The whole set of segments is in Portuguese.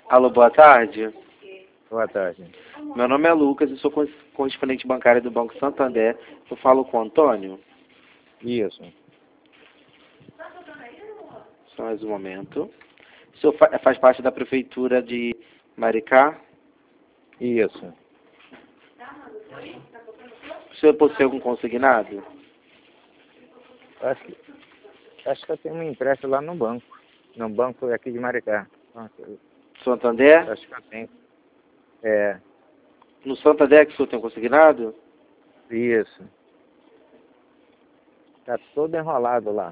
Alô, boa tarde. Boa tarde. Meu nome é Lucas, eu sou correspondente bancário do Banco Santander. Eu falo com o Antônio. Isso. Só mais um momento. O senhor faz parte da prefeitura de Maricá? Isso. O senhor possui algum consignado? Acho que eu tenho um empréstimo lá no banco. No banco aqui de Maricá. Santander? Acho que eu tenho. É, No Santander que o senhor tem consignado? isso. Tá todo enrolado lá.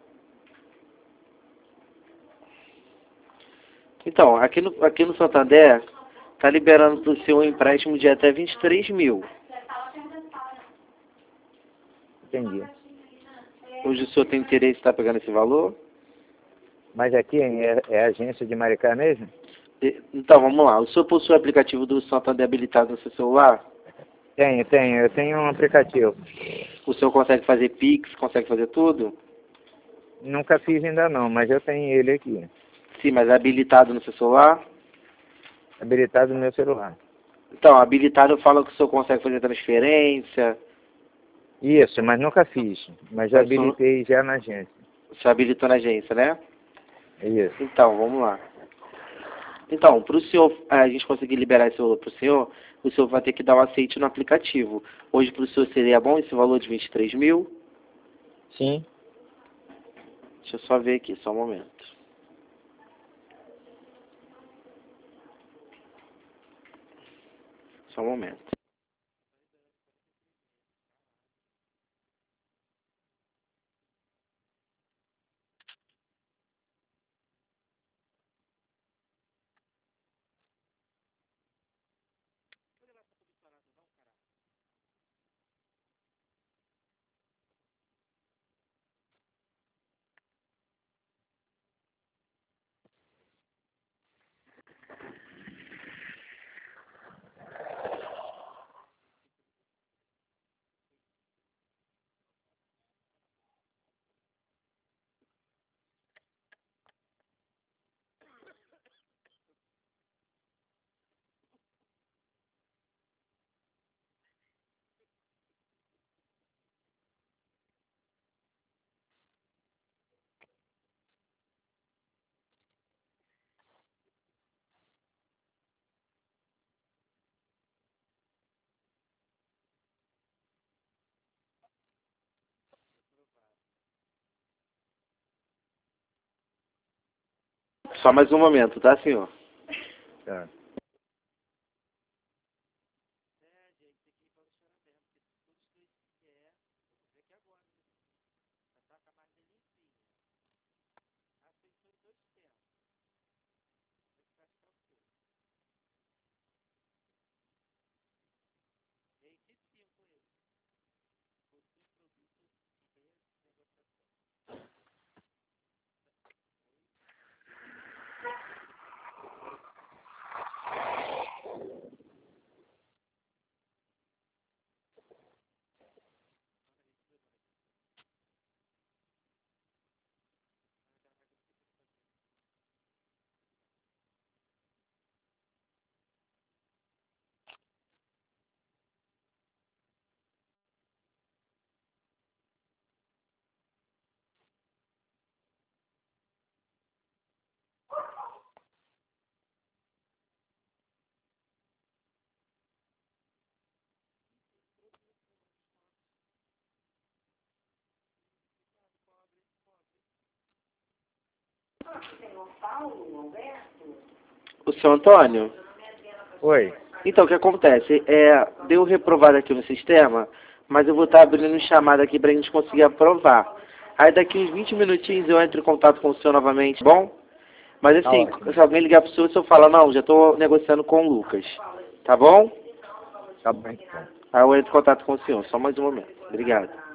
Então, aqui no Santander, está liberando para o senhor um empréstimo de até 23 mil. Entendi. Hoje o senhor tem interesse em estar pegando esse valor? Mas aqui é a agência de Maricá mesmo? Então, vamos lá. O senhor possui o aplicativo do Santander habilitado no seu celular? Tenho. Eu tenho um aplicativo. O senhor consegue fazer Pix, consegue fazer tudo? Nunca fiz ainda não, mas eu tenho ele aqui. Sim, mas é habilitado no seu celular? Habilitado no meu celular. Então, habilitado fala que o senhor consegue fazer transferência. Isso, mas nunca fiz. Mas já Mas o senhor habilitei já na agência. se habilitou na agência, né? Isso. Então, vamos lá. Então, para o senhor, a gente conseguir liberar esse valor para o senhor vai ter que dar um aceite no aplicativo. Hoje para o senhor seria bom esse valor de 23 mil? Sim. Deixa eu só ver aqui, só um momento. Só um momento. Só mais um momento, tá, senhor? Tá. O senhor Antônio? Oi. Então, o que acontece? Deu reprovado aqui no sistema, mas eu vou estar abrindo um chamado aqui para a gente conseguir aprovar. Aí daqui uns 20 minutinhos eu entro em contato com o senhor novamente, bom? Mas Tá assim, ótimo. se alguém ligar para o senhor, o senhor fala, não, já estou negociando com o Lucas. Tá bom? Tá bom então. Aí eu entro em contato com o senhor, só mais um momento. Obrigado.